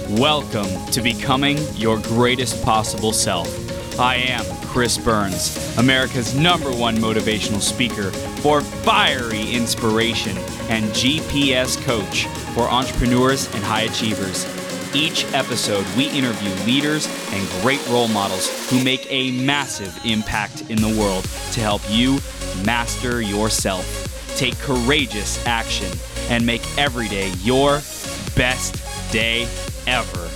Welcome to Becoming Your Greatest Possible Self. I am Chris Burns, America's #1 motivational speaker for fiery inspiration and GPS coach for entrepreneurs and high achievers. Each episode, we interview leaders and great role models who make a massive impact in the world to help you master yourself, take courageous action, and make every day your best day ever.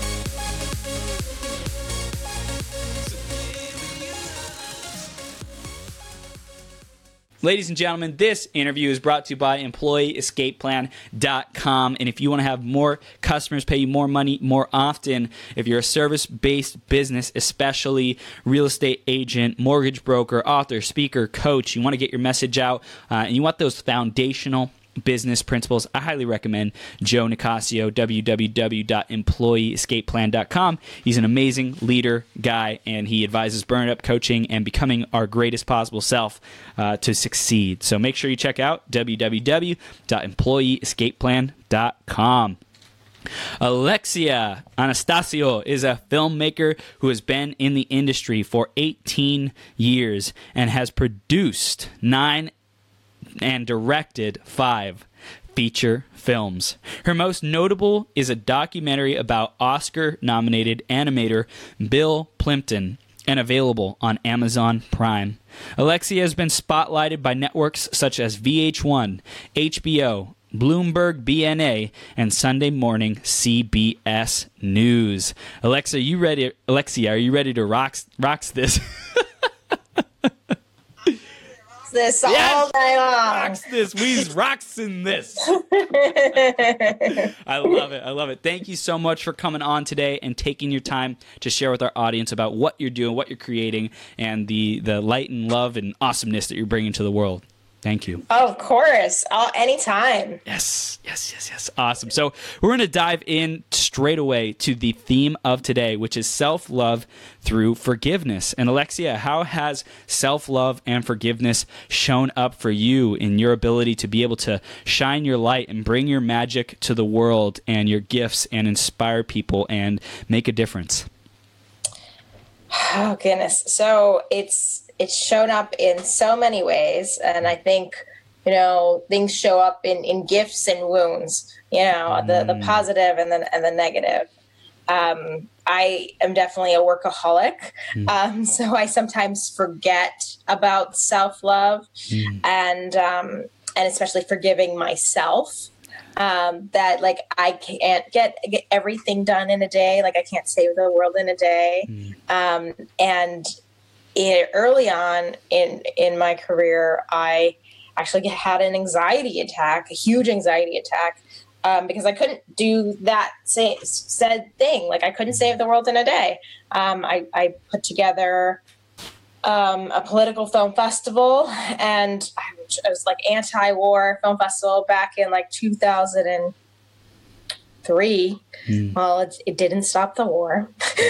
Ladies and gentlemen, this interview is brought to you by EmployeeEscapePlan.com. And if you want to have more customers pay you more money more often, if you're a service-based business, especially real estate agent, mortgage broker, author, speaker, coach, you want to get your message out, and you want those foundational business principles, I highly recommend Joe Nicasio, www.employeeescapeplan.com. He's an amazing leader guy, and he advises burn-up coaching and becoming our greatest possible self to succeed. So make sure you check out www.employeeescapeplan.com. Alexia Anastasio is a filmmaker who has been in the industry for 18 years and has produced 9 and directed 5 feature films. Her most notable is a documentary about Oscar-nominated animator Bill Plympton and available on Amazon Prime. Alexia has been spotlighted by networks such as VH1, HBO, Bloomberg BNA, and Sunday morning CBS News. Alexia, are you ready to rock this? This all night long. Rocks this. We's rocks in this. I love it. Thank you so much for coming on today and taking your time to share with our audience about what you're doing, what you're creating, and the light and love and awesomeness that you're bringing to the world. Thank you. Of course. Anytime. Yes. Awesome. So we're going to dive in straight away to the theme of today, which is self-love through forgiveness. And Alexia, how has self-love and forgiveness shown up for you in your ability to be able to shine your light and bring your magic to the world and your gifts and inspire people and make a difference? Oh, goodness. So it's shown up in so many ways. And I think, things show up in gifts and wounds, the positive and the negative. I am definitely a workaholic. So I sometimes forget about self-love and especially forgiving myself. That I can't get everything done in a day. I can't save the world in a day. And early on in my career, I actually had an anxiety attack, a huge anxiety attack, because I couldn't do that said thing. I couldn't save the world in a day. I put together a political film festival, and I was anti-war film festival back in 2003. Well, it didn't stop the war.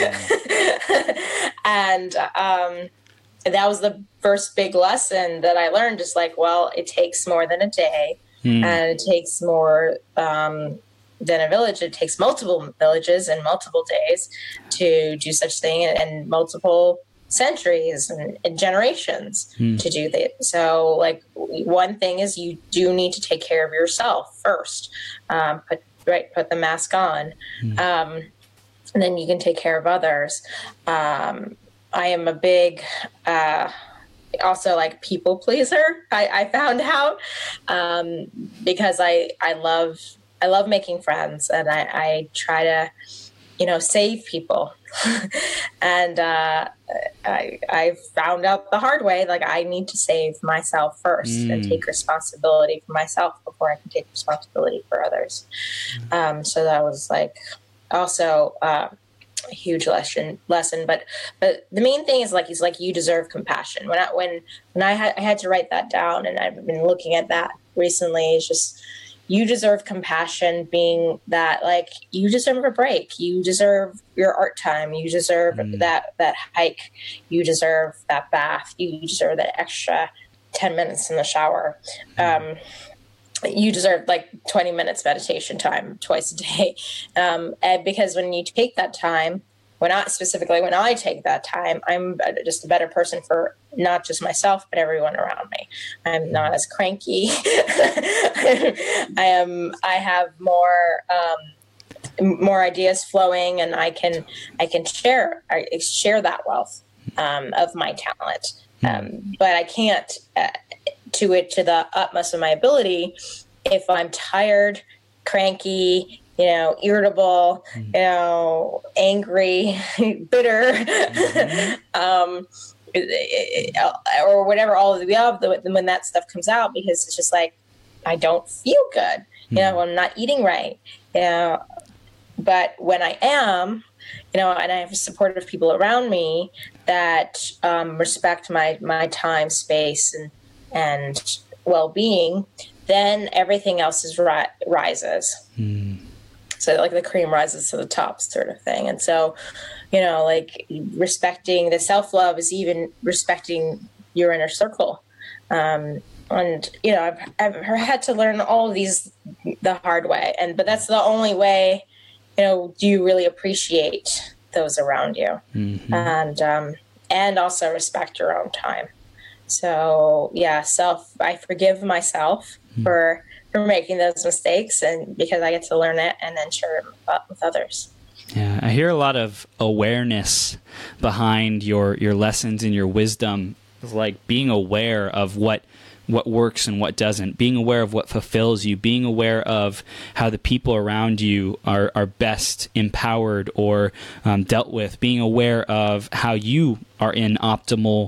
And that was the first big lesson that I learned, just it takes more than a day, and it takes more than a village. It takes multiple villages and multiple days to do such thing, and multiple centuries and generations to do that. So one thing is you do need to take care of yourself first. Put the mask on. And then you can take care of others. I am a big, also people pleaser. I found out, because I love making friends, and I try to, save people. And I found out the hard way, I need to save myself first and take responsibility for myself before I can take responsibility for others. So that was also a huge lesson. But the main thing is you deserve compassion. When I had to write that down, and I've been looking at that recently, it's just, you deserve compassion, being that you deserve a break. You deserve your art time. You deserve that hike. You deserve that bath. You deserve that extra 10 minutes in the shower. you deserve like 20 minutes meditation time twice a day. And because when you take that time, when I take that time, I'm just a better person for not just myself, but everyone around me. I'm not as cranky. I have more ideas flowing, and I can share that wealth of my talent. But I can't to the utmost of my ability if I'm tired, cranky, irritable, angry, bitter, or whatever, all of the above, when that stuff comes out, because it's just like, I don't feel good, I'm not eating right, but when I am, and I have supportive people around me that respect my time, space, and well-being, then everything else rises. So like the cream rises to the top sort of thing. And so, like respecting the self-love is even respecting your inner circle. And, I've had to learn all of these the hard way. But that's the only way, do you really appreciate those around you, and also respect your own time. So yeah, I forgive myself for making those mistakes, and because I get to learn it and then share it with others. Yeah, I hear a lot of awareness behind your lessons and your wisdom, like being aware of what works and what doesn't, being aware of what fulfills you, being aware of how the people around you are best empowered or dealt with, being aware of how you are in optimal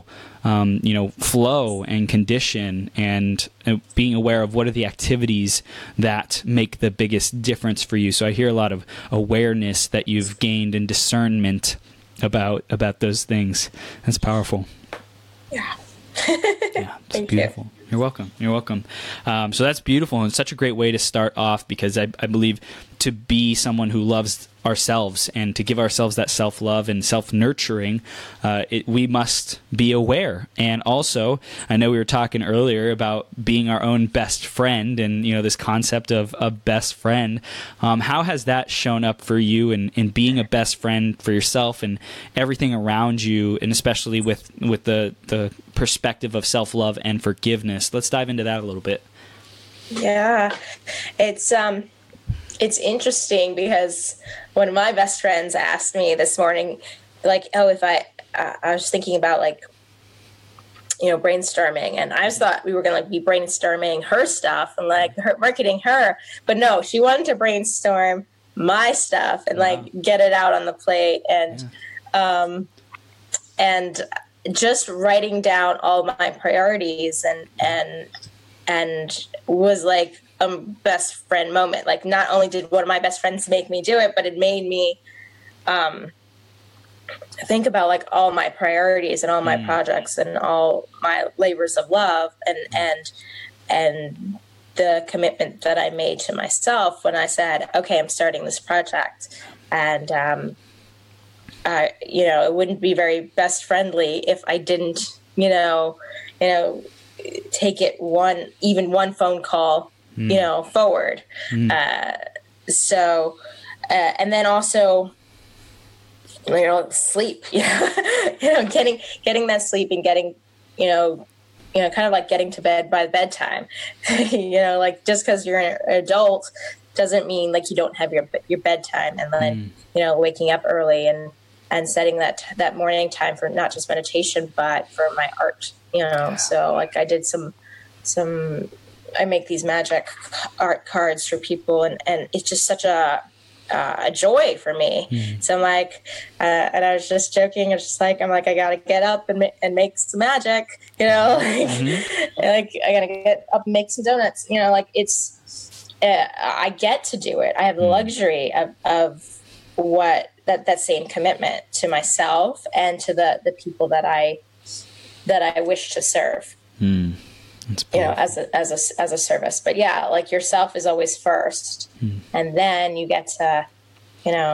flow and condition, and being aware of what are the activities that make the biggest difference for you. So I hear a lot of awareness that you've gained and discernment about those things. That's powerful. Yeah. Yeah, it's beautiful. You're welcome. So that's beautiful, and such a great way to start off, because I believe to be someone who loves ourselves and to give ourselves that self-love and self-nurturing, we must be aware. And also, I know we were talking earlier about being our own best friend, and this concept of a best friend. How has that shown up for you in being a best friend for yourself and everything around you, and especially with the perspective of self-love and forgiveness? Let's dive into that a little bit. Yeah, it's interesting, because one of my best friends asked me this morning, like, if I was thinking about brainstorming, and I just thought we were going to be brainstorming her stuff and marketing her, but no, she wanted to brainstorm my stuff and get it out on the plate, and just writing down all my priorities and was like a best friend moment. Like, not only did one of my best friends make me do it, but it made me think about all my priorities and all my projects and all my labors of love and the commitment that I made to myself when I said, okay, I'm starting this project. And it wouldn't be very best friendly if I didn't take it one phone call forward. And then also, sleep, getting that sleep and getting, kind of like getting to bed by bedtime, just because you're an adult doesn't mean you don't have your bedtime, and then, waking up early and setting that morning time for not just meditation, but for my art, so I did I make these magic art cards for people, and it's just such a joy for me. So I'm and I was just joking. I got to get up and make some magic, I got to get up and make some donuts, I get to do it. I have the luxury of that same commitment to myself and to the people that I wish to serve. As a service. But yeah, yourself is always first, and then you get to,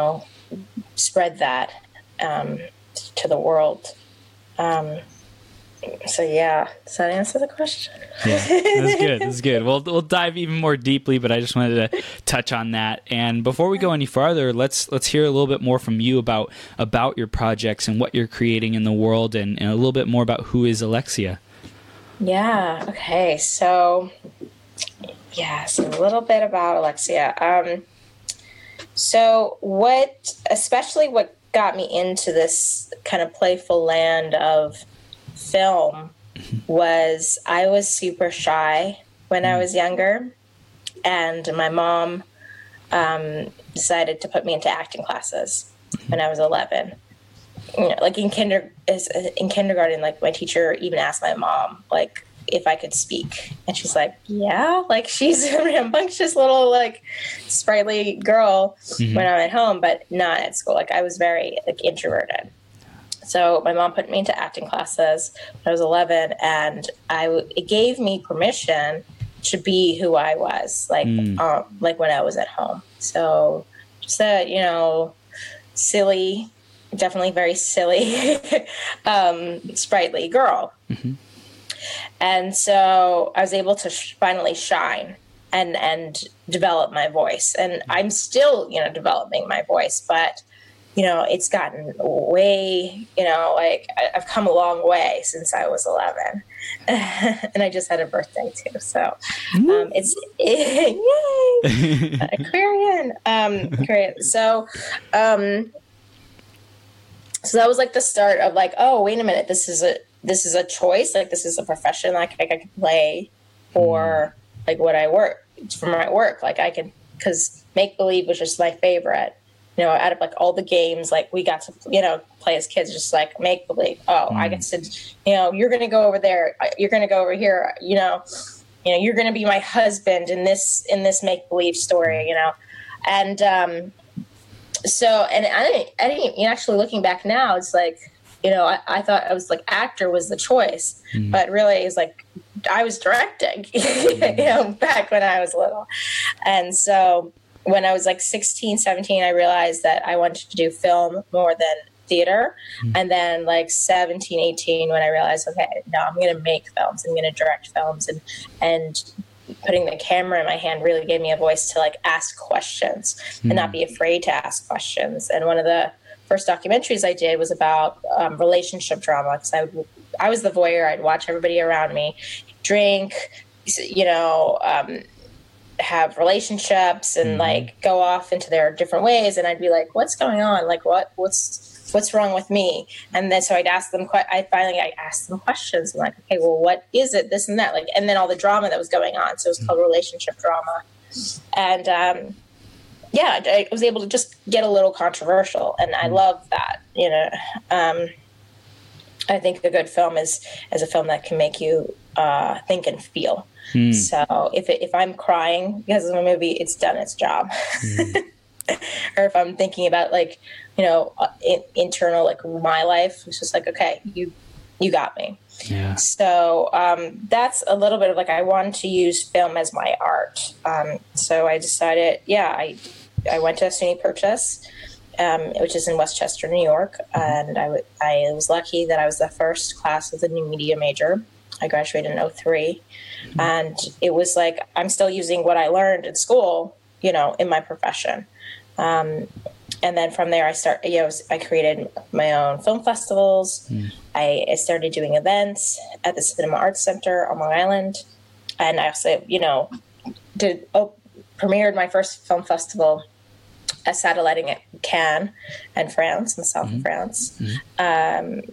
spread that to the world. So yeah, does that answer the question? Yeah, that's good. That's good. We'll dive even more deeply, but I just wanted to touch on that. And before we go any farther, let's hear a little bit more from you about your projects and what you're creating in the world, and a little bit more about who is Alexia. Yeah. Okay. So, yes, a little bit about Alexia. So especially what got me into this kind of playful land of film was I was super shy when I was younger, and my mom decided to put me into acting classes when I was 11. Like in kindergarten, like my teacher even asked my mom, like, if I could speak, and she's like, yeah, like she's a rambunctious little like sprightly girl when I'm at home, but not at school. Like I was very like introverted. So my mom put me into acting classes when I was 11, and it gave me permission to be who I was, like when I was at home. So just that, silly, definitely very silly, sprightly girl. And so I was able to finally shine and develop my voice. And I'm still, developing my voice, but it's gotten way, like I've come a long way since I was 11. And I just had a birthday too. So it's, yay, Aquarian. So that was like the start of like, oh, wait a minute, this is a choice. Like this is a profession. Like I could play for like what I work for my work. Like I could, because make believe was just my favorite. Out of like all the games, like we got to, play as kids, just like make believe. Oh, I get to, you're going to go over there. You're going to go over here. You're going to be my husband in this make believe story. And so, and I didn't actually looking back now, it's like, I thought I was like actor was the choice, but really it's like I was directing, back when I was little, and so. When I was like 16, 17, I realized that I wanted to do film more than theater. And then like 17, 18, when I realized, okay, no, I'm going to make films. I'm going to direct films. And putting the camera in my hand really gave me a voice to like ask questions and not be afraid to ask questions. And one of the first documentaries I did was about relationship drama. Because I was the voyeur. I'd watch everybody around me drink, have relationships and like go off into their different ways, and I'd be like, what's going on, like what's wrong with me? And then so I'd ask them I asked them questions. I'm like, okay, well, what is it, this and that, like, and then all the drama that was going on, so it was called relationship drama. And I was able to just get a little controversial, and I love that. I think a good film is a film that can make you think and feel. So if I'm crying because of a movie, it's done its job. Or if I'm thinking about like, internal, like my life, it's just like, okay, you got me. Yeah. So that's a little bit of like, I wanted to use film as my art. So I decided, I went to SUNY Purchase, which is in Westchester, New York. And I was lucky that I was the first class of the new media major. I graduated in 2003. And it was like, I'm still using what I learned in school, in my profession. And then from there, I created my own film festivals. I started doing events at the Cinema Arts Center on Long Island. And I also, premiered my first film festival at Satelliting at Cannes in France, in the south of France. And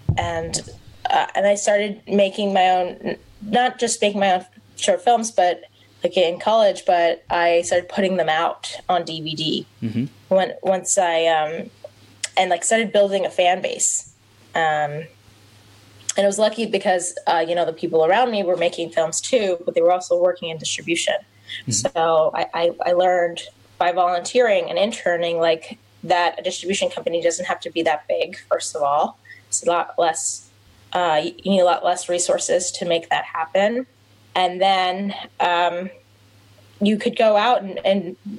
I started making my own, not just making my own short films, but like in college, but I started putting them out on DVD. Once I, started building a fan base. And I was lucky because, the people around me were making films too, but they were also working in distribution. So I learned by volunteering and interning, like that a distribution company doesn't have to be that big, first of all. It's a lot less. You need a lot less resources to make that happen. And then you could go out and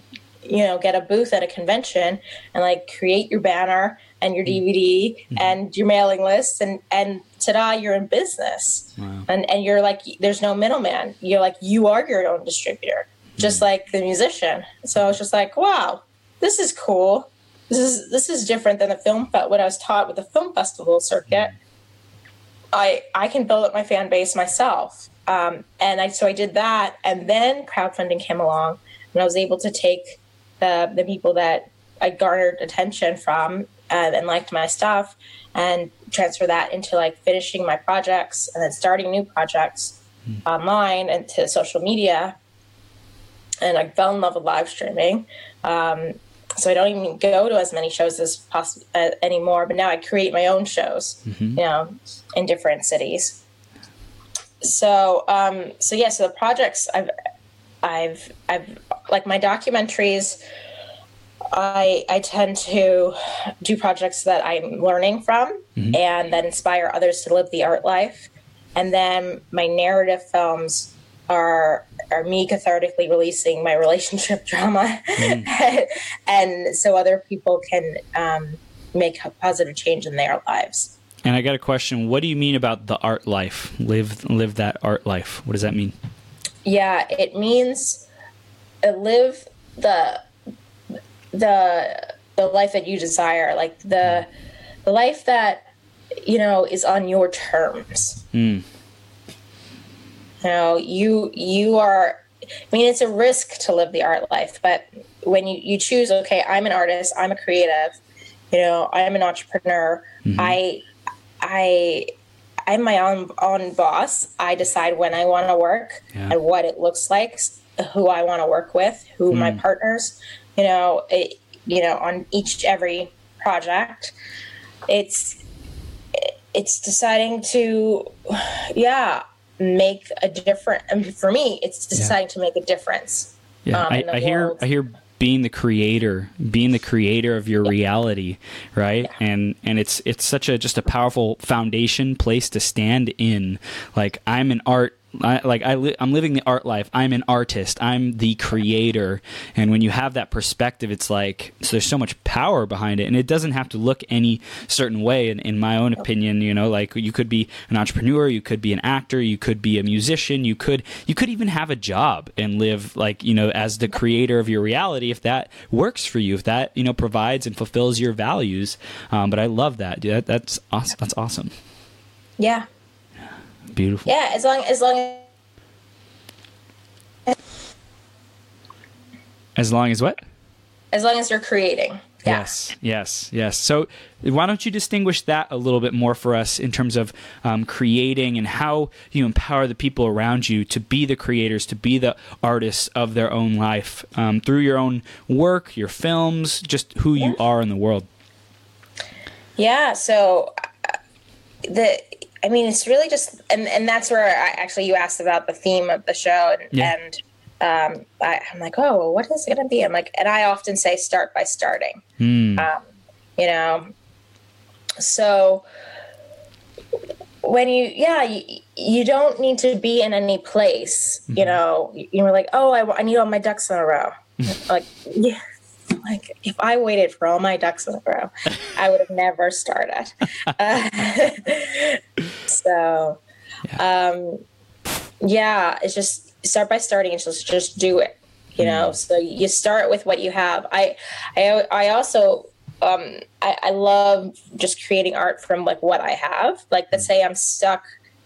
get a booth at a convention and like create your banner and your DVD and your mailing list, and ta-da, you're in business. Wow. And you're like, there's no middleman. You're like, you are your own distributor, just like the musician. So I was just like, wow, this is cool. This is different than the film, but what I was taught with the film festival circuit. I can build up my fan base myself. So I did that, and then crowdfunding came along, and I was able to take the people that I garnered attention from and liked my stuff and transfer that into like finishing my projects and then starting new projects online and to social media. And I fell in love with live streaming. So I don't even go to as many shows as possible anymore, but now I create my own shows, in different cities. So the projects I've like my documentaries, I tend to do projects that I'm learning from and that inspire others to live the art life. And then my narrative films are me cathartically releasing my relationship drama and so other people can make a positive change in their lives. And I got a question. What do you mean about the art life? Live that art life. What does that mean? Yeah, it means live the life that you desire, like the life that is on your terms. You are, it's a risk to live the art life, but when you choose, okay, I'm an artist, I'm a creative, I'm an entrepreneur, I'm my own boss. I decide when I want to work and what it looks like, who I want to work with, who my partners, on every project. It's deciding to, make a difference. I mean, for me, it's deciding to make a difference. Yeah, I hear being the creator of your reality, right? Yeah. And it's such just a powerful foundation place to stand in. Like I'm living the art life. I'm an artist. I'm the creator. And when you have that perspective, it's like, so there's so much power behind it. And it doesn't have to look any certain way. In my own opinion, like you could be an entrepreneur, you could be an actor, you could be a musician, you could even have a job and live as the creator of your reality, if that works for you, if that, provides and fulfills your values. But I love that. That's awesome. That's awesome. Yeah. Beautiful. Yeah, as long as what? As long as you're creating. Yeah. Yes. So why don't you distinguish that a little bit more for us in terms of creating and how you empower the people around you to be the creators, to be the artists of their own life through your own work, your films, just who you are in the world. Yeah. So it's really just, and that's where you asked about the theme of the show, and I'm like, oh, well, what is it going to be? I'm like, and I often say, start by starting. So when you don't need to be in any place. You're like, oh, I need all my ducks in a row. Like, yeah. Like, if I waited for all my ducks in a row, I would have never started. It's just start by starting and just do it, So you start with what you have. I also, I love just creating art from like what I have. Like, let's say I'm stuck.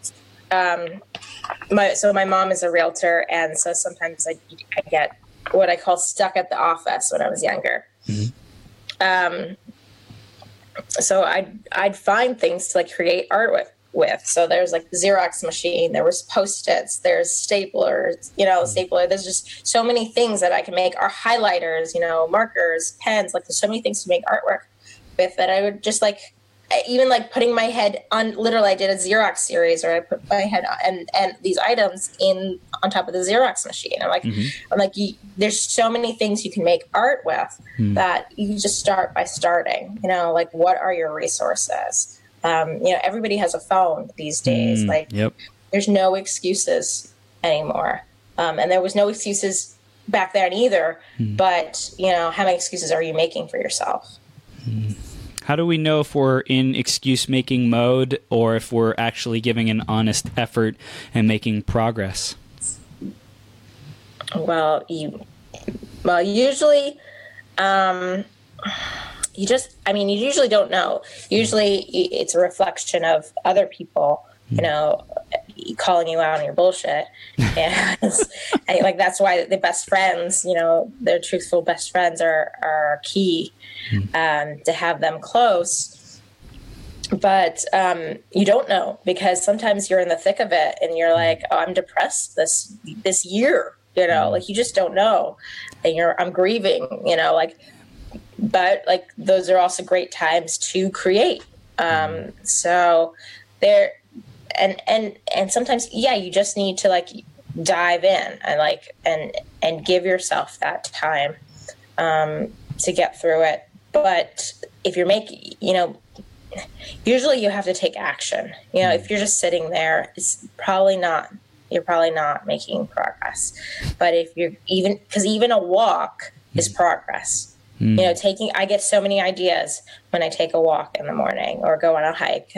My mom is a realtor, and so sometimes I get what I call stuck at the office when I was younger. So I'd find things to like create art with. So there's like the Xerox machine, there was Post-its, there's staplers, stapler. There's just so many things that I can make, or highlighters, markers, pens. Like, there's so many things to make artwork with that I would just like, even like putting my head on, literally I did a Xerox series where I put my head on, and these items on top of the Xerox machine. I'm like, there's so many things you can make art with that you just start by starting, like, what are your resources? Everybody has a phone these days. There's no excuses anymore. And there was no excuses back then either. But, how many excuses are you making for yourself? How do we know if we're in excuse-making mode or if we're actually giving an honest effort and making progress? Well, usually, you usually don't know. Usually it's a reflection of other people, calling you out on your bullshit. And like, that's why the best friends, their truthful best friends are key, to have them close. But you don't know, because sometimes you're in the thick of it and you're like, oh, I'm depressed this year, like you just don't know. And I'm grieving, but like those are also great times to create. So there, and sometimes, you just need to like dive in and give yourself that time to get through it. But if you're making, usually you have to take action. If you're just sitting there, you're probably not making progress. But if you're because even a walk is progress. I get so many ideas when I take a walk in the morning or go on a hike.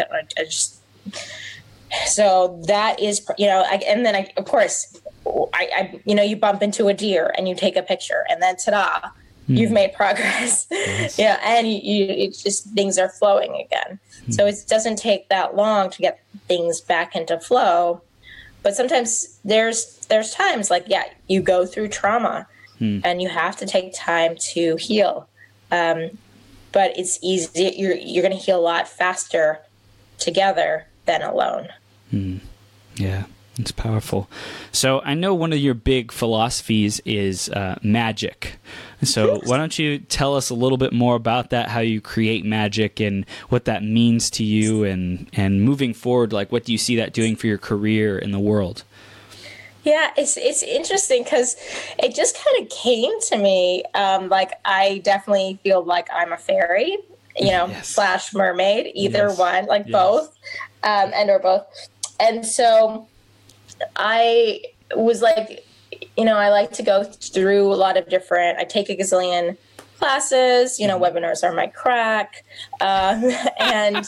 So that is, and then of course, you bump into a deer and you take a picture, and then ta-da, you've made progress. Yes. And it's just, things are flowing again. So it doesn't take that long to get things back into flow. But sometimes there's times like, you go through trauma and you have to take time to heal. But it's easy. You're going to heal a lot faster together than alone. Yeah, it's powerful. So I know one of your big philosophies is magic. So why don't you tell us a little bit more about that, how you create magic and what that means to you, and moving forward, like what do you see that doing for your career in the world? Yeah, it's interesting because it just kind of came to me. Like, I definitely feel like I'm a fairy, Yes. / mermaid, either Yes. one, like Yes. both, or both. And so I was like, I like to go through a lot of I take a gazillion classes, webinars are my crack. And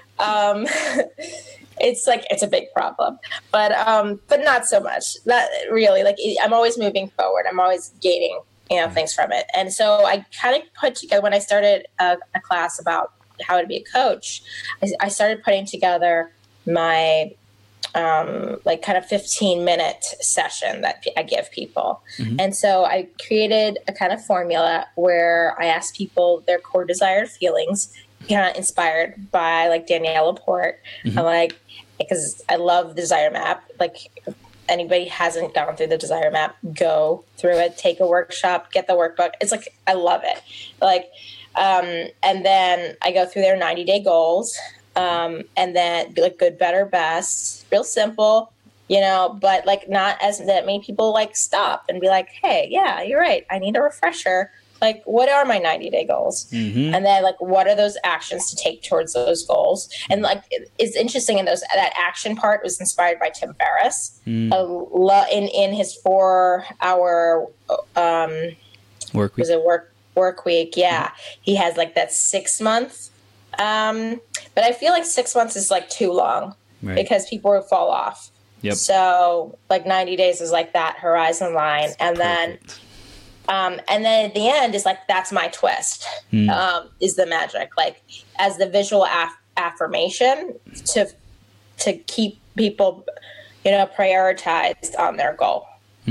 it's a big problem, but not so much. Not really. Like, I'm always moving forward. I'm always gaining, things from it. And so I kind of put together, when I started a class about how to be a coach, I started putting together my kind of 15-minute session that I give people. And so I created a kind of formula where I asked people their core desired feelings, kind of inspired by like Danielle Laporte. Because I love the Desire Map. Like, if anybody hasn't gone through the Desire Map, go through it, take a workshop, get the workbook. It's like, I love it. Like, and then I go through their 90-day goals. And then be like good, better, best, real simple, but like not as that many people like stop and be like, hey, yeah, you're right, I need a refresher. Like, what are my 90-day goals? And then like, what are those actions to take towards those goals? And like, it's interesting that action part was inspired by Tim Ferriss in his 4-hour work week. Was it work week? Yeah. He has like that 6 month. But I feel like 6 months is like too long, right? Because people will fall off. Yep. So like 90 days is like that horizon line. And then at the end is like, that's my twist, is the magic, like as the visual affirmation to keep people, prioritized on their goal.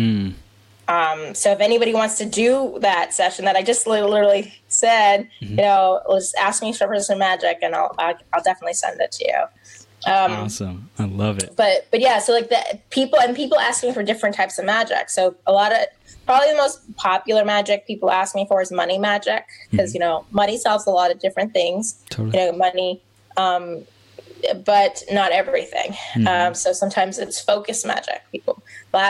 So if anybody wants to do that session that I just literally said, just ask me for some magic, and I'll definitely send it to you. Awesome. I love it. But yeah, so like people ask me for different types of magic. So probably the most popular magic people ask me for is money magic, because, money solves a lot of different things, Totally. Money, but not everything. So sometimes it's focus magic. People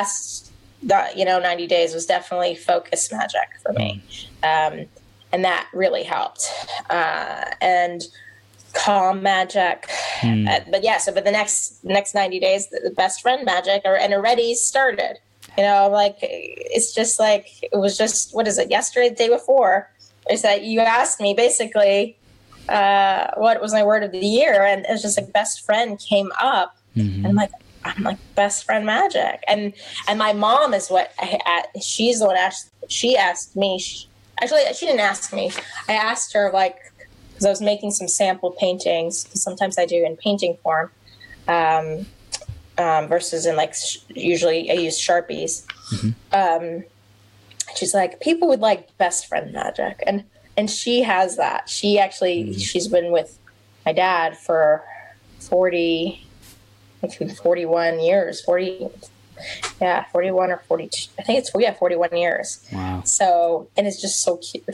90 days was definitely focus magic for me. And that really helped. And calm magic. But the next 90 days, the best friend magic already started. You know, like, it's just like, it was just, what is it, yesterday, the day before, is that you asked me basically what was my word of the year, and it was just like best friend came up, and I'm like best friend magic, and my mom is what she's the one she asked me. Actually, she didn't ask me. I asked her, like, because I was making some sample paintings. Sometimes I do in painting form. Versus in like usually I use Sharpies. She's like, people would like best friend magic, and she has that. She actually she's been with my dad for 41 years. 41 or 42. I think it's 41 years. Wow. So, and it's just so cute.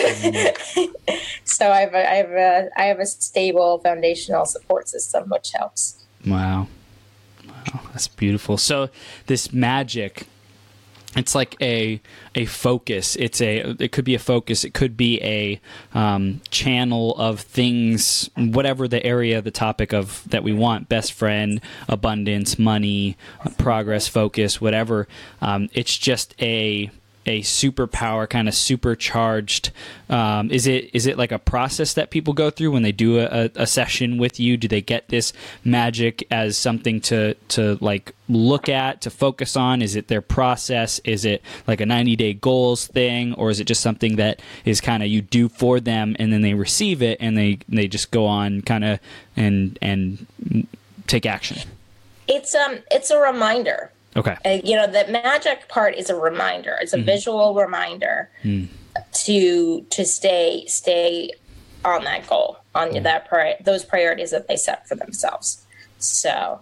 So I have a stable foundational support system, which helps. Wow. That's beautiful. So this magic, it's like a focus. It could be a focus. It could be a channel of things, whatever the area, the topic of that we want. Best friend, abundance, money, progress, focus, whatever. It's just a superpower, kind of supercharged. Is it like a process that people go through when they do a session with you? Do they get this magic as something to like look at, to focus on? Is it their process? Is it like a 90-day goals thing, or is it just something that is kind of you do for them and then they receive it and they just go on kind of and take action? It's a reminder. Okay. You know, the magic part is a reminder. It's a visual reminder to stay on that goal, on those priorities that they set for themselves. So,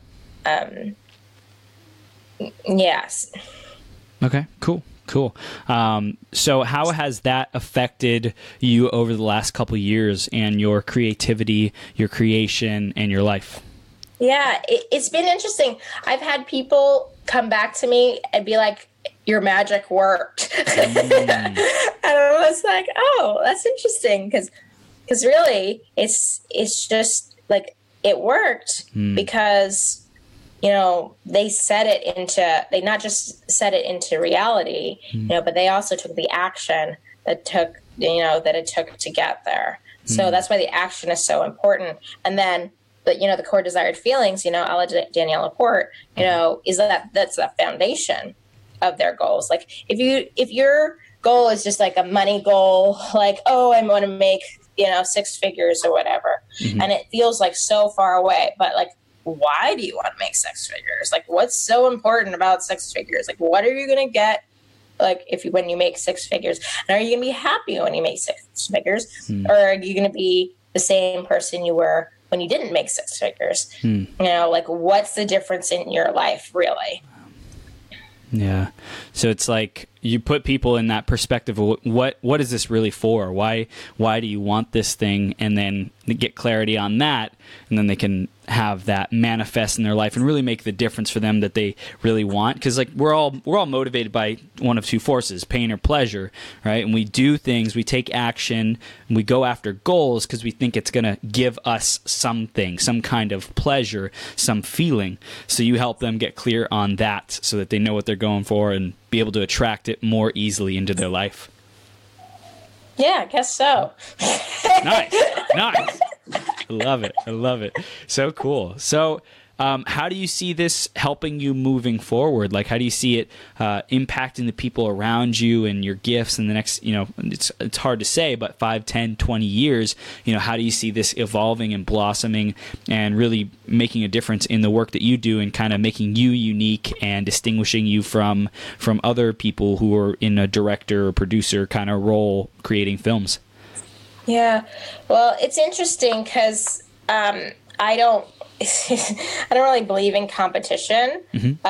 yes. Okay, cool. So how has that affected you over the last couple of years and your creativity, your creation, and your life? Yeah, it's been interesting. I've had people come back to me and be like, your magic worked. And I was like, oh, that's interesting. Because really, it's just like, it worked because, you know, they not just set it into reality, you know, but they also took the action that it took to get there. So that's why the action is so important. And then, but, you know, the core desired feelings, you know, a la Danielle Laporte, you know, that's the foundation of their goals. Like, if your goal is just like a money goal, like, oh, I want to make, you know, 6 figures or whatever, and it feels like so far away, but like, why do you want to make 6 figures? Like, what's so important about 6 figures? Like, what are you going to get? Like, when you make 6 figures, and are you going to be happy when you make 6 figures, or are you going to be the same person you were when you didn't make 6 figures? You know, like, what's the difference in your life, really? Yeah. So it's like you put people in that perspective of what is this really for? Why do you want this thing? And then get clarity on that, and then they can have that manifest in their life and really make the difference for them that they really want. Because like we're all motivated by one of two forces, pain or pleasure, right? And we do things, we take action, and we go after goals because we think it's going to give us something, some kind of pleasure, some feeling. So you help them get clear on that so that they know what they're going for and be able to attract it more easily into their life. Yeah, I guess so. Nice. I love it. So cool. So how do you see this helping you moving forward? Like, how do you see it impacting the people around you and your gifts in the next, you know, it's hard to say, but 5, 10, 20 years, you know, how do you see this evolving and blossoming and really making a difference in the work that you do and kind of making you unique and distinguishing you from other people who are in a director or producer kind of role creating films? Yeah. Well, it's interesting because I don't really believe in competition.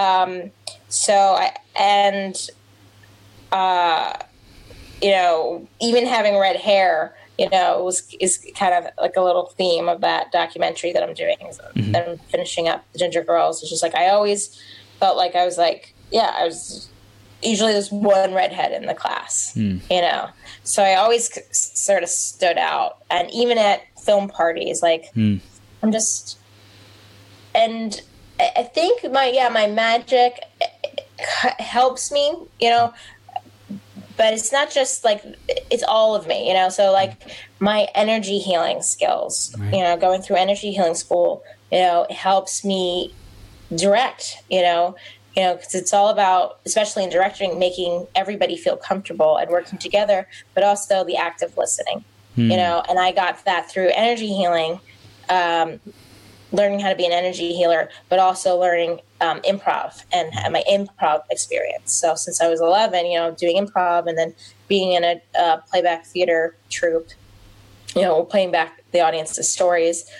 You know, even having red hair, you know, is kind of like a little theme of that documentary that I'm doing. That I'm finishing up, The Ginger Girls. It's just like, I always felt like I was usually there's one redhead in the class, you know? So I always sort of stood out. And even at film parties, like, I'm just, and I think my magic, helps me, you know, but it's not just like, it's all of me, you know. So like my energy healing skills, Right. you know, going through energy healing school, you know, it helps me direct, you know, because it's all about, especially in directing, making everybody feel comfortable and working together, but also the active listening, you know. And I got that through energy healing, learning how to be an energy healer, but also learning improv and my improv experience. So since I was 11, you know, doing improv and then being in a playback theater troupe, you know, playing back the audience's stories,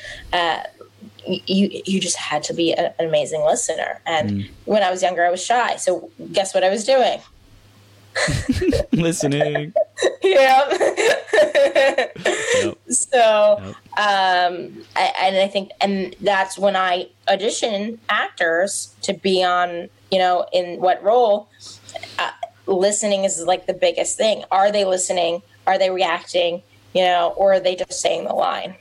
you just had to be an amazing listener. And when I was younger, I was shy. So guess what I was doing? Listening. Yeah. Yep. So, I think, and that's when I audition actors to be on, you know, in what role. Listening is like the biggest thing. Are they listening? Are they reacting? You know, or are they just saying the line?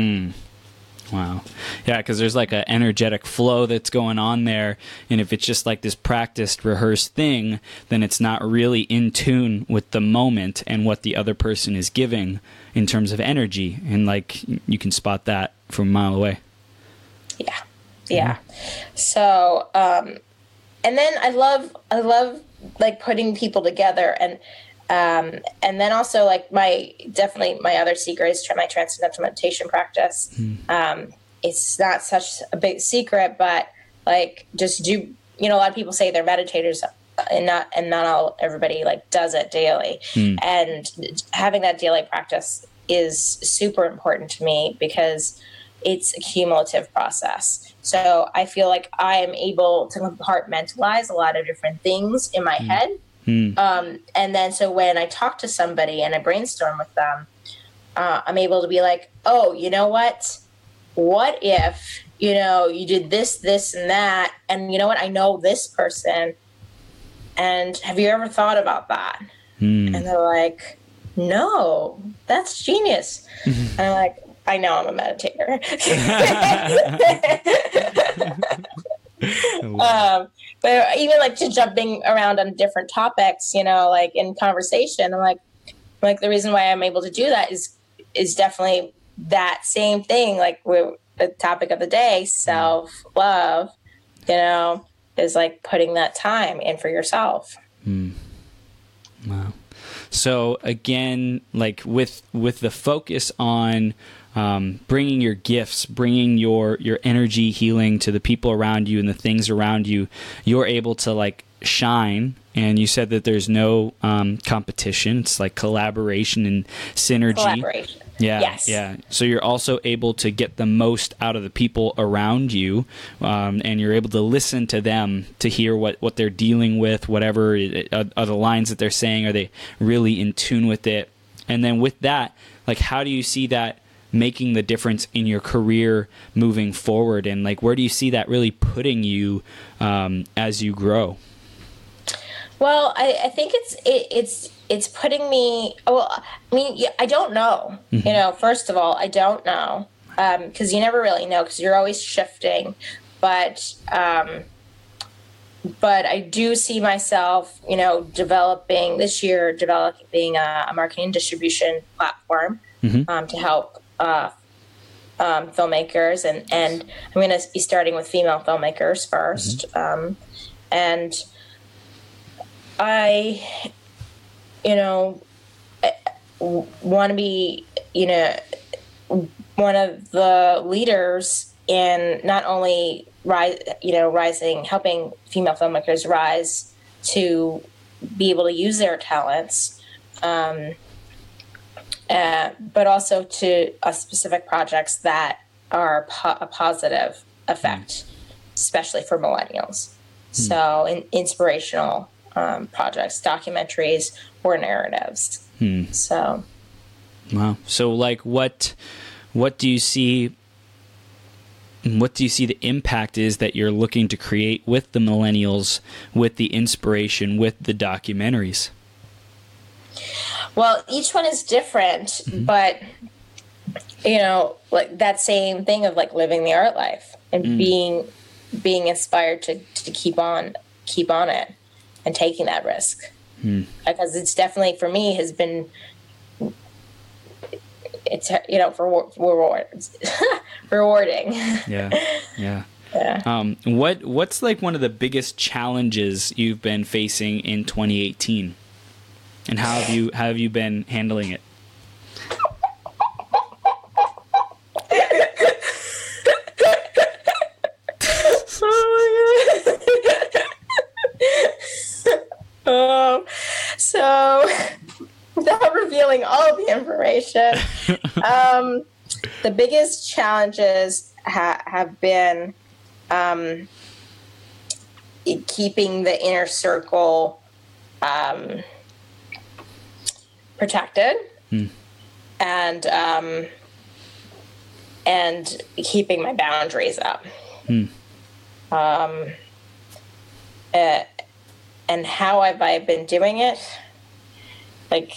Wow. Yeah, because there's like an energetic flow that's going on there. And if it's just like this practiced, rehearsed thing, then it's not really in tune with the moment and what the other person is giving in terms of energy. And like you can spot that from a mile away. Yeah. Yeah. So, and then I love like putting people together, and then also like my other secret is my transcendental meditation practice. It's not such a big secret, but like just do, you know, a lot of people say they're meditators and not everybody like does it daily. And having that daily practice is super important to me because it's a cumulative process. So I feel like I am able to compartmentalize a lot of different things in my head. And then so when I talk to somebody and I brainstorm with them, I'm able to be like, oh, you know what? What if, you know, you did this, this, and that, and you know what? I know this person, and have you ever thought about that? And they're like, no, that's genius. And I'm like, I know, I'm a meditator. But even like just jumping around on different topics, you know, like in conversation, I'm like the reason why I'm able to do that is definitely that same thing. Like the topic of the day, self-love, you know, is like putting that time in for yourself. Wow. So again, like with the focus on bringing your gifts, bringing your energy healing to the people around you and the things around you, you're able to like shine. And you said that there's no competition. It's like collaboration and synergy. Collaboration. Yeah. Yes. Yeah. So you're also able to get the most out of the people around you, and you're able to listen to them to hear what they're dealing with, whatever are the lines that they're saying. Are they really in tune with it? And then with that, like, how do you see that making the difference in your career moving forward? And like, where do you see that really putting you as you grow? Well, I think it's putting me. Well, I mean, I don't know. You know, first of all, I don't know because you never really know because you're always shifting. But I do see myself, you know, developing a marketing distribution platform to help filmmakers, and I'm going to be starting with female filmmakers first, and I, you know, want to be, you know, one of the leaders in not only helping female filmmakers rise to be able to use their talents, but also to specific projects that are a positive effect, especially for millennials. So inspirational projects, documentaries, or narratives. So, wow. So, like, what do you see? What do you see the impact is that you're looking to create with the millennials, with the inspiration, with the documentaries? Well, each one is different, but you know, like that same thing of like living the art life and being inspired to keep on it. and taking that risk. Because it's definitely, for me, has been, it's, for rewarding. Yeah. What's like one of the biggest challenges you've been facing in 2018, and how have you been handling it? So, without revealing all of the information, the biggest challenges have been keeping the inner circle protected, and keeping my boundaries up. And how have I been doing it? Like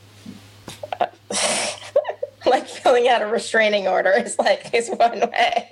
filling out a restraining order is one way.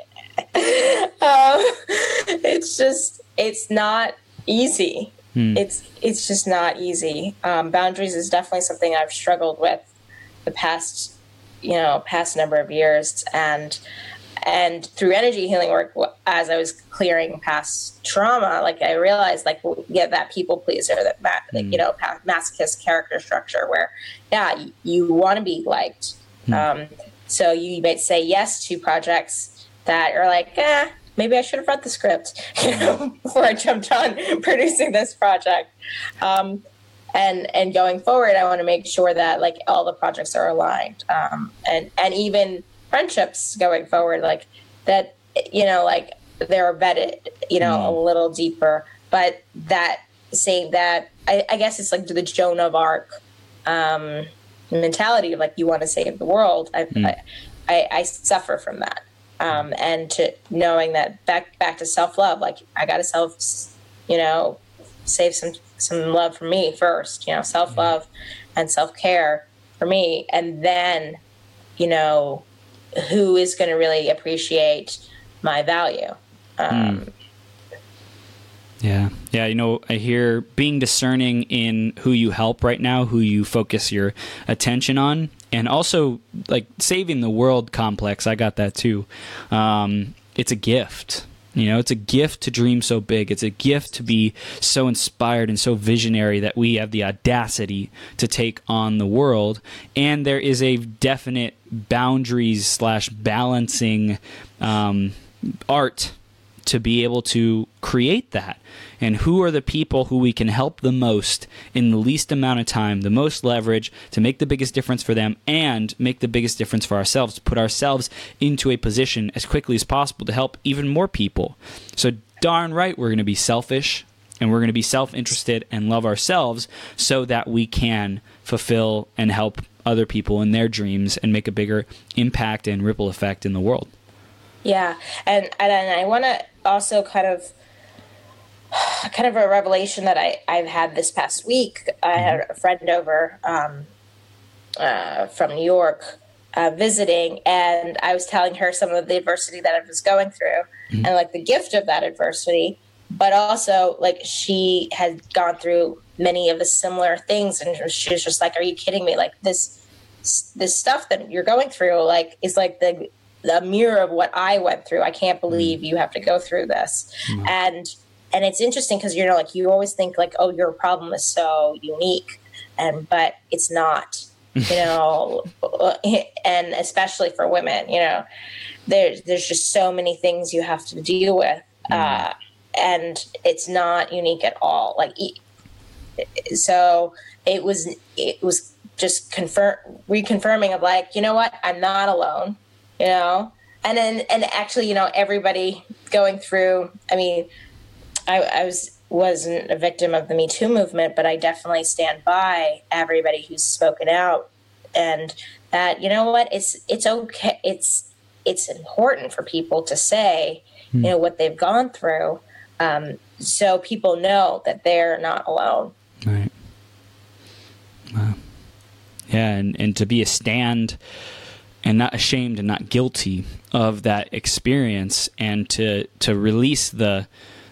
It's not easy. It's just not easy. Boundaries is definitely something I've struggled with the past number of years, and through energy healing work, as I was clearing past trauma, I realized, that people pleaser, that masochist character structure, where, you want to be liked. So you might say yes to projects that are maybe I should have read the script, before I jumped on producing this project. And going forward, I want to make sure that all the projects are aligned, and even friendships going forward, that, they're vetted, a little deeper. But I guess it's the Joan of Arc mentality of you want to save the world. I suffer from that, and to knowing that back to self-love, I got to save some love for me first, self-love and self-care for me, and then who is going to really appreciate my value. Yeah. I hear being discerning in who you help right now, who you focus your attention on, and also saving the world complex. I got that too. It's a gift. It's a gift to dream so big. It's a gift to be so inspired and so visionary that we have the audacity to take on the world. And there is a definite boundaries / balancing art to be able to create that. And who are the people who we can help the most in the least amount of time, the most leverage to make the biggest difference for them and make the biggest difference for ourselves, to put ourselves into a position as quickly as possible to help even more people. So darn right, we're going to be selfish, and we're going to be self-interested and love ourselves so that we can fulfill and help other people in their dreams and make a bigger impact and ripple effect in the world. Yeah. And I want to also kind of a revelation that I've had this past week. I had a friend over from New York visiting, and I was telling her some of the adversity that I was going through, and the gift of that adversity, but also she had gone through many of the similar things, and she was just are you kidding me? This stuff that you're going through is the mirror of what I went through. I can't believe you have to go through this. And it's interesting because, you always think oh, your problem is so unique, but it's not, and especially for women, there's just so many things you have to deal with. And it's not unique at all. So it was just reconfirming of what, I'm not alone, and actually, everybody going through, I wasn't a victim of the Me Too movement, but I definitely stand by everybody who's spoken out, and that, it's okay. It's important for people to say, what they've gone through, so people know that they're not alone. Right. Wow. Yeah. And to be a stand and not ashamed and not guilty of that experience, and to release the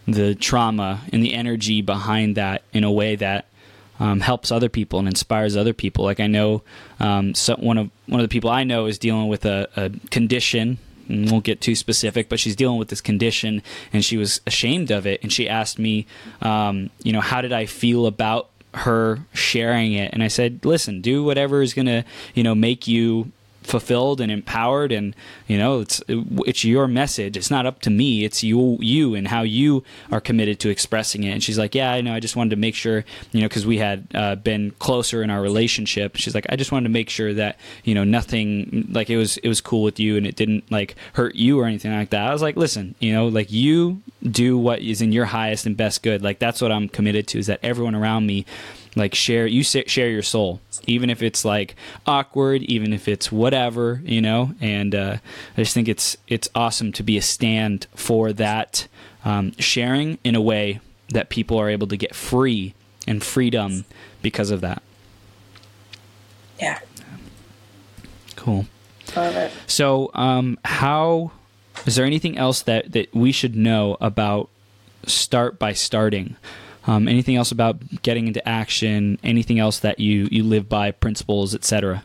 the trauma and the energy behind that in a way that helps other people and inspires other people. Like I know so one of the people I know is dealing with a condition. And won't get too specific, but she's dealing with this condition, and she was ashamed of it. And she asked me, how did I feel about her sharing it? And I said, listen, do whatever is going to, make you fulfilled and empowered, and it's your message. It's not up to me. It's you and how you are committed to expressing it. And she's like, yeah, I know. I just wanted to make sure, because we had been closer in our relationship. She's like, I just wanted to make sure that nothing, like it was cool with you and it didn't like hurt you or anything like that. I was like, listen, like you do what is in your highest and best good. Like that's what I'm committed to, is that everyone around me like share your soul, even if it's like awkward, even if it's whatever, and I just think it's awesome to be a stand for that, sharing in a way that people are able to get free and freedom because of that. Yeah. Cool. Love it. So how is there anything else that we should know about Start by Starting? Anything else about getting into action? Anything else that you live by, principles, etc.?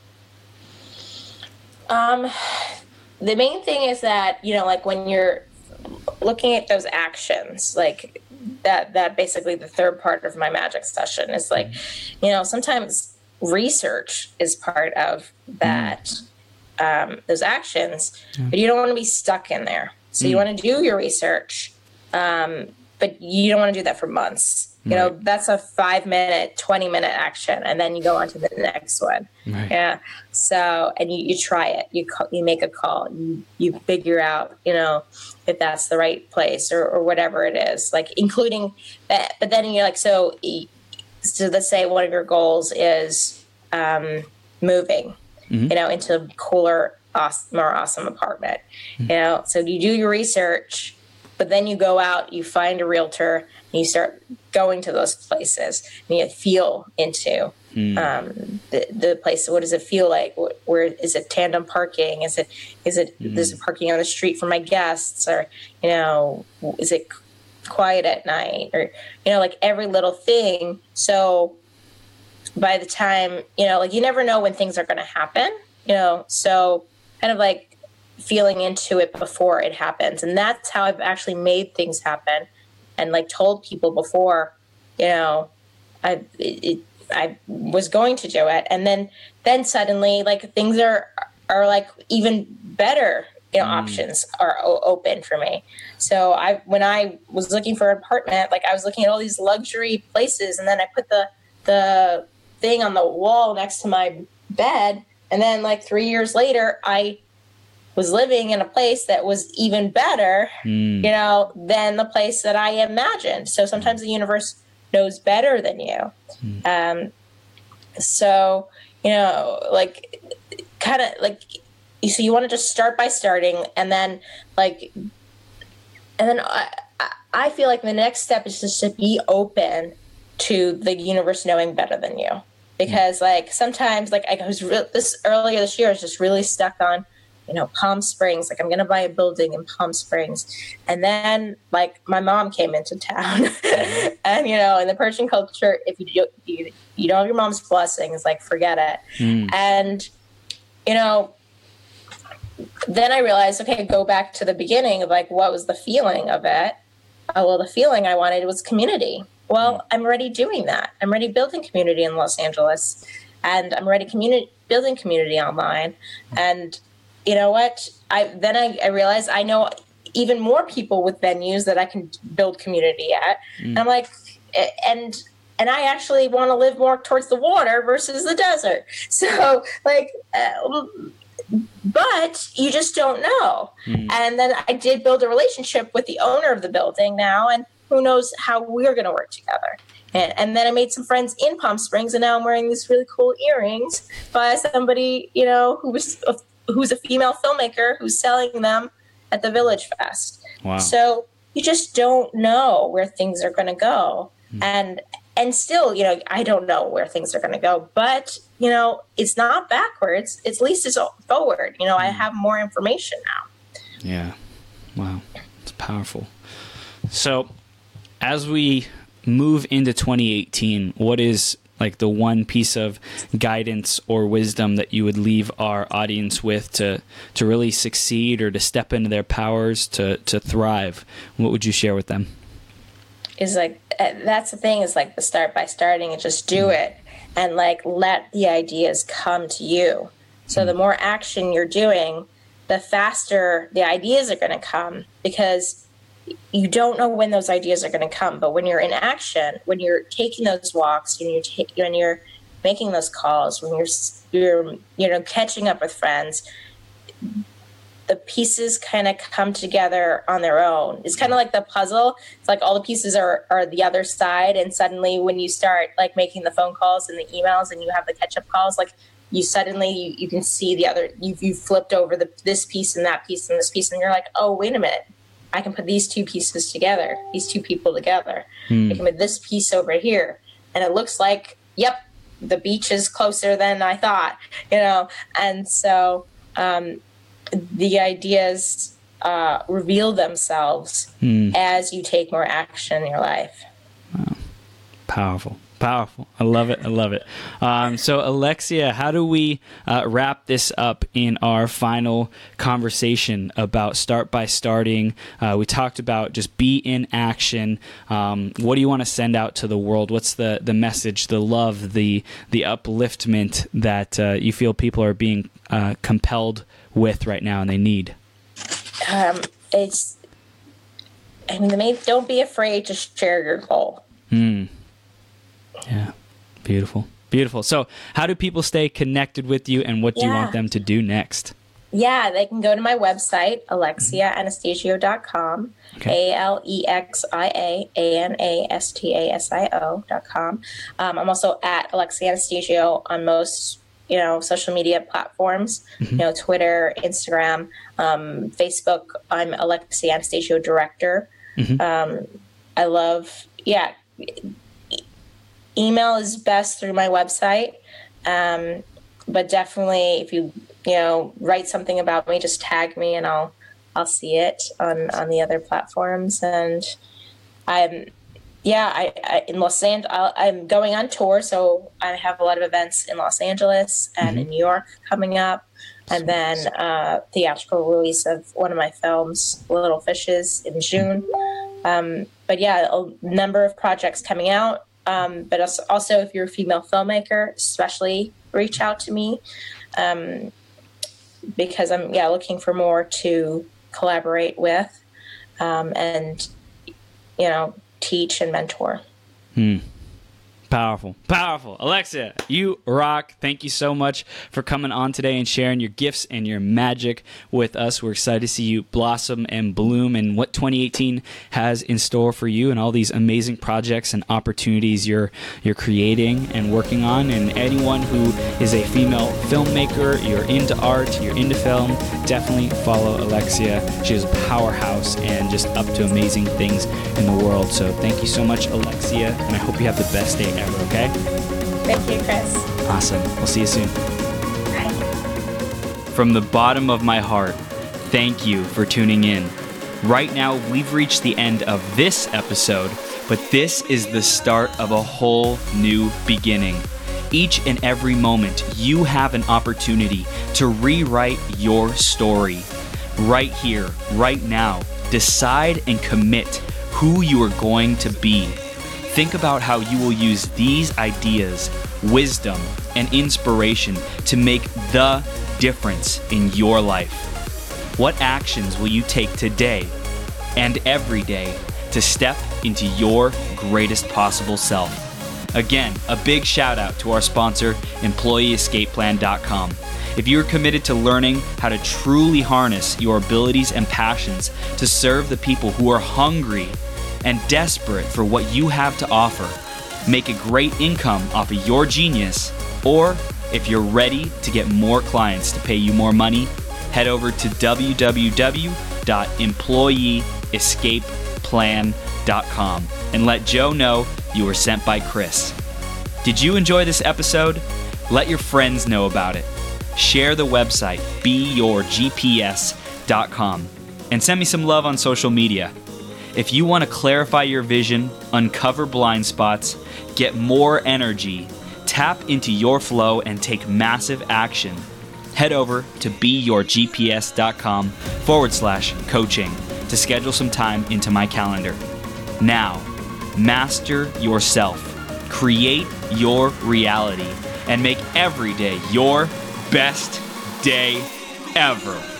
The main thing is that, like when you're looking at those actions, like that basically the third part of my magic session is like, sometimes research is part of that, those actions, but you don't want to be stuck in there. So you want to do your research, but you don't want to do that for months. That's a 5-minute, 20-minute action, and then you go on to the next one. Right. Yeah. So, and you try it. You make a call. You figure out, if that's the right place or whatever it is. Like including that. But then you're like, so let's say one of your goals is moving, into a cooler, more awesome apartment. So you do your research. But then you go out, you find a realtor, and you start going to those places, and you feel into the place. What does it feel like? Where is it? Tandem parking? Is it there's parking on the street for my guests, or is it quiet at night, or like every little thing. So by the time like you never know when things are going to happen. So kind of like feeling into it before it happens. And that's how I've actually made things happen and like told people before, I was going to do it. And then suddenly like things are like even better, options are open for me. So when I was looking for an apartment, like I was looking at all these luxury places, and then I put the thing on the wall next to my bed. And then like 3 years later, I was living in a place that was even better, than the place that I imagined. So sometimes the universe knows better than you. So, like kind of like, so you want to just start by starting, and then I feel like the next step is just to be open to the universe knowing better than you. Because like sometimes like I was earlier this year, I was just really stuck on, Palm Springs, like I'm going to buy a building in Palm Springs. And then like my mom came into town and, in the Persian culture, if you don't have your mom's blessings, like forget it. And, then I realized, okay, go back to the beginning of like, what was the feeling of it? Oh, well, the feeling I wanted was community. Well, I'm already doing that. I'm already building community in Los Angeles, and I'm already building community online. And you know what? I realized I know even more people with venues that I can build community at. And I'm like, and I actually want to live more towards the water versus the desert. So like, but you just don't know. And then I did build a relationship with the owner of the building now, and who knows how we're going to work together. And then I made some friends in Palm Springs, and now I'm wearing these really cool earrings by somebody, who's a female filmmaker who's selling them at the Village Fest. Wow. So you just don't know where things are going to go. And still, I don't know where things are going to go, but, it's not backwards. At least it's forward. I have more information now. Yeah. Wow. It's powerful. So, as we move into 2018, what is like the one piece of guidance or wisdom that you would leave our audience with to really succeed or to step into their powers to thrive? What would you share with them? Is like, that's the thing, is like the start by starting and just do it, and like let the ideas come to you. So the more action you're doing, the faster the ideas are going to come, because you don't know when those ideas are going to come. But when you're in action, when you're taking those walks, when you're making those calls, when you're catching up with friends, the pieces kind of come together on their own. It's kind of like the puzzle. It's like all the pieces are the other side. And suddenly when you start like making the phone calls and the emails and you have the catch-up calls, like you suddenly, you can see the other, you've flipped over this piece and that piece and this piece. And you're like, oh, wait a minute. I can put these two pieces together, these two people together. I can put this piece over here. And it looks like, yep, the beach is closer than I thought, And so, the ideas reveal themselves as you take more action in your life. Wow. Powerful. I love it. So, Alexia, how do we wrap this up in our final conversation about Start by Starting? We talked about just be in action. What do you want to send out to the world? What's the message, the love, the upliftment that you feel people are being compelled with right now and they need? Don't be afraid to share your goal. Yeah. Beautiful. So how do people stay connected with you, and what do you want them to do next? Yeah, they can go to my website, alexiaanastasio.com, Okay. AlexiaAnastasio.com. I'm also at Alexia Anastasio on most social media platforms, Twitter, Instagram, Facebook. I'm Alexia Anastasio Director. I love, email is best through my website. But definitely if you, write something about me, just tag me and I'll see it on the other platforms. And I in Los Angeles, I'm going on tour. So I have a lot of events in Los Angeles and in New York coming up. And then theatrical release of one of my films, Little Fishes, in June. But yeah, a number of projects coming out. But also, if you're a female filmmaker, especially reach out to me, because I'm looking for more to collaborate with, and teach and mentor. Powerful. Alexia, you rock. Thank you so much for coming on today and sharing your gifts and your magic with us. We're excited to see you blossom and bloom and what 2018 has in store for you and all these amazing projects and opportunities you're creating and working on. And anyone who is a female filmmaker, you're into art, you're into film, definitely follow Alexia. She is a powerhouse and just up to amazing things in the world. So thank you so much, Alexia, and I hope you have the best day ever, okay? Thank you, Chris. Awesome. We'll see you soon. Bye. From the bottom of my heart, thank you for tuning in. Right now, we've reached the end of this episode, but this is the start of a whole new beginning. Each and every moment, you have an opportunity to rewrite your story. Right here, right now, decide and commit who you are going to be. Think about how you will use these ideas, wisdom, and inspiration to make the difference in your life. What actions will you take today and every day to step into your greatest possible self? Again, a big shout out to our sponsor, EmployeeEscapePlan.com. If you're committed to learning how to truly harness your abilities and passions to serve the people who are hungry and desperate for what you have to offer, make a great income off of your genius, or if you're ready to get more clients to pay you more money, head over to www.employeeescapeplan.com and let Joe know you were sent by Chris. Did you enjoy this episode? Let your friends know about it. Share the website, beyourgps.com, and send me some love on social media. If you want to clarify your vision, uncover blind spots, get more energy, tap into your flow, and take massive action, head over to beyourgps.com/coaching to schedule some time into my calendar. Now, master yourself, create your reality, and make every day your best day ever.